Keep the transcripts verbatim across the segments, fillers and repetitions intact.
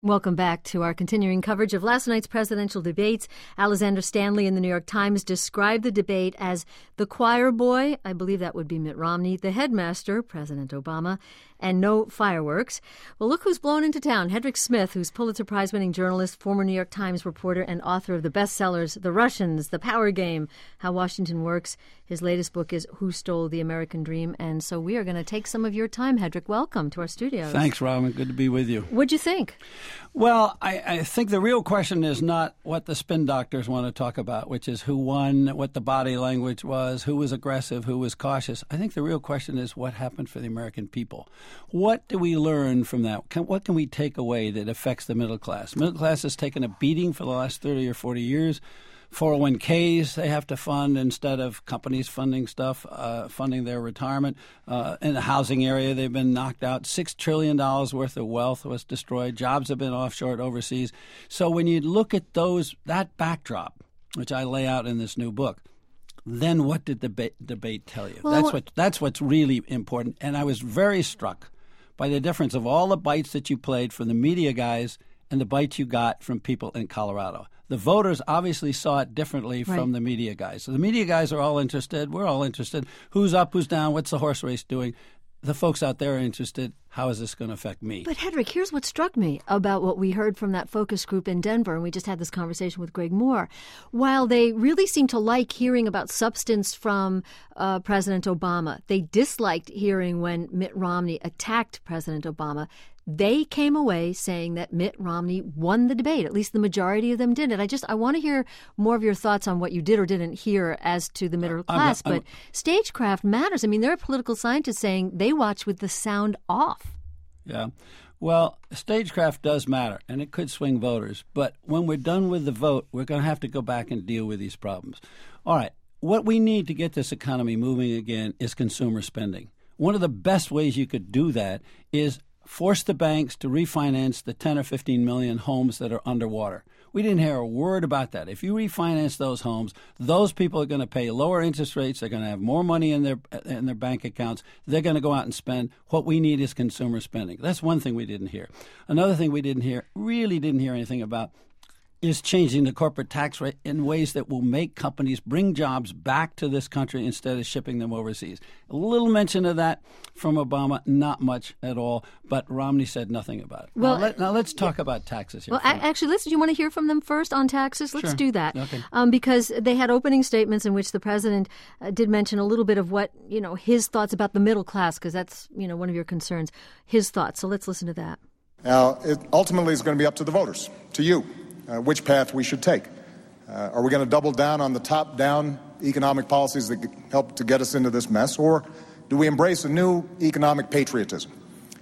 Welcome back to our continuing coverage of last night's presidential debates. Alexander Stanley in the New York Times described the debate as the choir boy, I believe that would be Mitt Romney, the headmaster, President Obama, and no fireworks. Well, look who's blown into town. Hedrick Smith, who's Pulitzer Prize-winning journalist, former New York Times reporter, and author of the bestsellers The Russians, The Power Game, How Washington Works. His latest book is Who Stole the American Dream? And so we are going to take some of your time, Hedrick. Welcome to our studios. Thanks, Robin. Good to be with you. What'd you think? Well, I, I think the real question is not what the spin doctors want to talk about, which is who won, what the body language was, who was aggressive, who was cautious. I think the real question is what happened for the American people. What do we learn from that? Can, what can we take away that affects the middle class? Middle class has taken a beating for the last thirty or forty years. four oh one k's they have to fund instead of companies funding stuff, uh, funding their retirement. Uh, in the housing area, they've been knocked out. six trillion dollars worth of wealth was destroyed. Jobs have been offshored overseas. So when you look at those that backdrop, which I lay out in this new book, then what did the ba- debate tell you? Well, that's what that's what's really important. And I was very struck by the difference of all the bites that you played from the media guys and the bites you got from people in Colorado. The voters obviously saw it differently right. from the media guys. So the media guys are all interested. We're all interested. Who's up, who's down, what's the horse race doing? The folks out there are interested. How is this going to affect me? But, Hedrick, here's what struck me about what we heard from that focus group in Denver, and we just had this conversation with Greg Moore. While they really seemed to like hearing about substance from uh, President Obama, they disliked hearing when Mitt Romney attacked President Obama. They came away saying that Mitt Romney won the debate. At least the majority of them did. And I just I want to hear more of your thoughts on what you did or didn't hear as to the middle class. I'm, I'm, but stagecraft matters. I mean, there are political scientists saying they watch with the sound off. Yeah. Well, stagecraft does matter, and it could swing voters. But when we're done with the vote, we're going to have to go back and deal with these problems. All right. What we need to get this economy moving again is consumer spending. One of the best ways you could do that is force the banks to refinance the ten or fifteen million homes that are underwater. We didn't hear a word about that. If you refinance those homes, those people are going to pay lower interest rates. They're going to have more money in their in their bank accounts. They're going to go out and spend. What we need is consumer spending. That's one thing we didn't hear. Another thing we didn't hear, really didn't hear anything about, is changing the corporate tax rate in ways that will make companies bring jobs back to this country instead of shipping them overseas. A little mention of that from Obama, not much at all, but Romney said nothing about it. Well, now, let, now let's talk yeah. about taxes here. Well, I, actually, let's, do you want to hear from them first on taxes? Let's sure. do that. Okay. Um, because they had opening statements in which the president uh, did mention a little bit of what, you know, his thoughts about the middle class, because that's, you know, one of your concerns, his thoughts. So let's listen to that. Now, it ultimately is going to be up to the voters, to you. Uh, which path we should take. Uh, are we going to double down on the top-down economic policies that help to get us into this mess, or do we embrace a new economic patriotism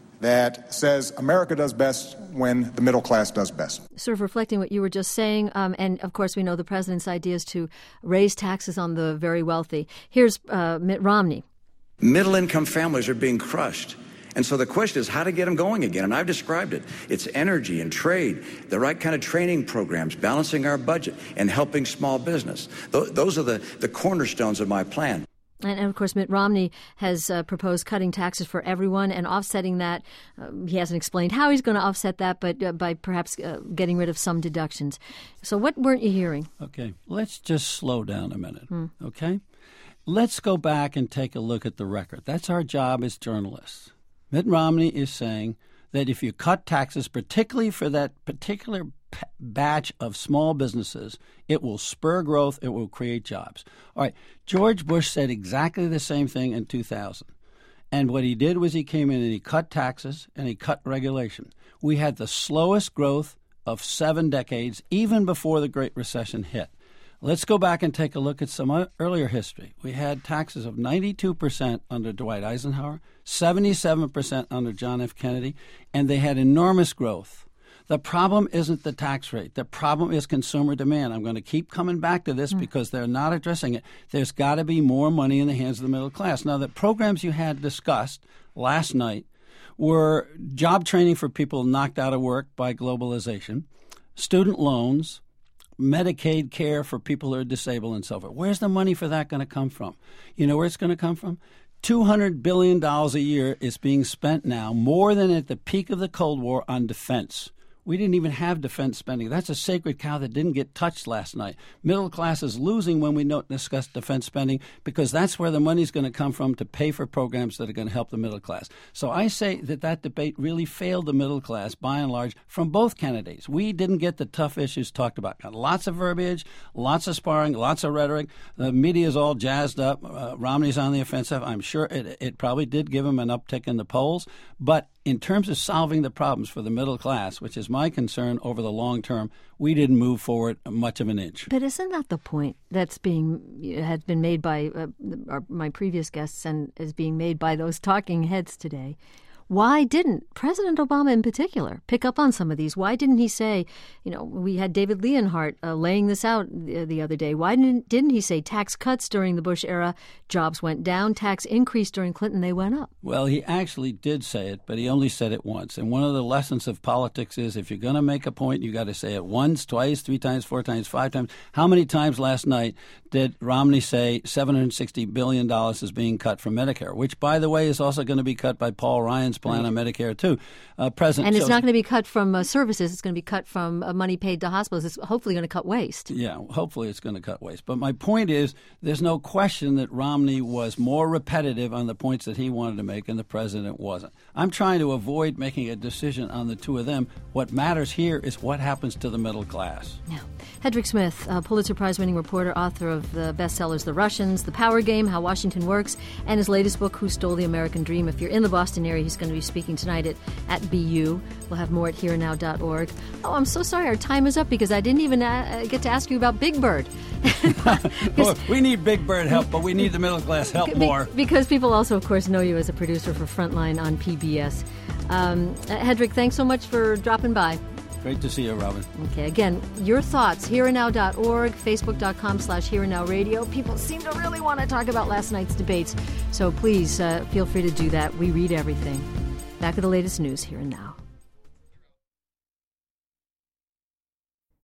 that says America does best when the middle class does best? Sort of reflecting what you were just saying, um, and of course we know the president's idea is to raise taxes on the very wealthy. Here's uh, Mitt Romney. Middle-income families are being crushed. And so the question is how to get them going again. And I've described it. It's energy and trade, the right kind of training programs, balancing our budget, and helping small business. Th- those are the, the cornerstones of my plan. And, of course, Mitt Romney has uh, proposed cutting taxes for everyone and offsetting that. Uh, he hasn't explained how he's going to offset that, but uh, by perhaps uh, getting rid of some deductions. So what weren't you hearing? Okay, let's just slow down a minute, hmm. okay? Let's go back and take a look at the record. That's our job as journalists. Mitt Romney is saying that if you cut taxes, particularly for that particular p- batch of small businesses, it will spur growth, it will create jobs. All right, George Bush said exactly the same thing in two thousand. And what he did was he came in and he cut taxes and he cut regulation. We had the slowest growth of seven decades, even before the Great Recession hit. Let's go back and take a look at some earlier history. We had taxes of ninety-two percent under Dwight Eisenhower, seventy-seven percent under John F. Kennedy, and they had enormous growth. The problem isn't the tax rate. The problem is consumer demand. I'm going to keep coming back to this mm. because they're not addressing it. There's got to be more money in the hands of the middle class. Now, the programs you had discussed last night were job training for people knocked out of work by globalization, student loans, Medicaid care for people who are disabled and so forth. Where's the money for that going to come from? You know where it's going to come from? two hundred billion dollars a year is being spent now, more than at the peak of the Cold War, on defense. We didn't even have defense spending. That's a sacred cow that didn't get touched last night. Middle class is losing when we don't discuss defense spending because that's where the money's going to come from to pay for programs that are going to help the middle class. So I say that that debate really failed the middle class by and large from both candidates. We didn't get the tough issues talked about. Got lots of verbiage, lots of sparring, lots of rhetoric. The media's all jazzed up. Uh, Romney's on the offensive. I'm sure it, it probably did give him an uptick in the polls. But in terms of solving the problems for the middle class, which is my concern over the long term, we didn't move forward much of an inch. But isn't that the point that's being has been made by uh, our, my previous guests and is being made by those talking heads today? Why didn't President Obama in particular pick up on some of these? Why didn't he say, you know, we had David Leonhardt uh, laying this out the, the other day. Why didn't, didn't he say tax cuts during the Bush era, jobs went down, tax increase during Clinton, they went up? Well, he actually did say it, but he only said it once. And one of the lessons of politics is if you're going to make a point, you got to say it once, twice, three times, four times, five times. How many times last night did Romney say seven hundred sixty billion dollars is being cut from Medicare, which, by the way, is also going to be cut by Paul Ryan's plan on Medicare, too. Uh, President and it's chose- not going to be cut from uh, services. It's going to be cut from uh, money paid to hospitals. It's hopefully going to cut waste. Yeah, hopefully it's going to cut waste. But my point is there's no question that Romney was more repetitive on the points that he wanted to make and the president wasn't. I'm trying to avoid making a decision on the two of them. What matters here is what happens to the middle class. Yeah. Hedrick Smith, a Pulitzer Prize-winning reporter, author of the bestsellers The Russians, The Power Game, How Washington Works, and his latest book, Who Stole the American Dream. If you're in the Boston area, he's going to be speaking tonight at, at B U. We'll have more at here and now dot org. Oh, I'm so sorry. Our time is up because I didn't even uh, get to ask you about Big Bird. Well, we need Big Bird help, but we need the middle class help Be- more. Because people also, of course, know you as a producer for Frontline on P B S. Um, Hedrick, thanks so much for dropping by. Great to see you, Robin. Okay, again, your thoughts, here and now dot org, facebook.com slash here and now radio. People seem to really want to talk about last night's debates, so please uh, feel free to do that. We read everything. Back with the latest news here and now.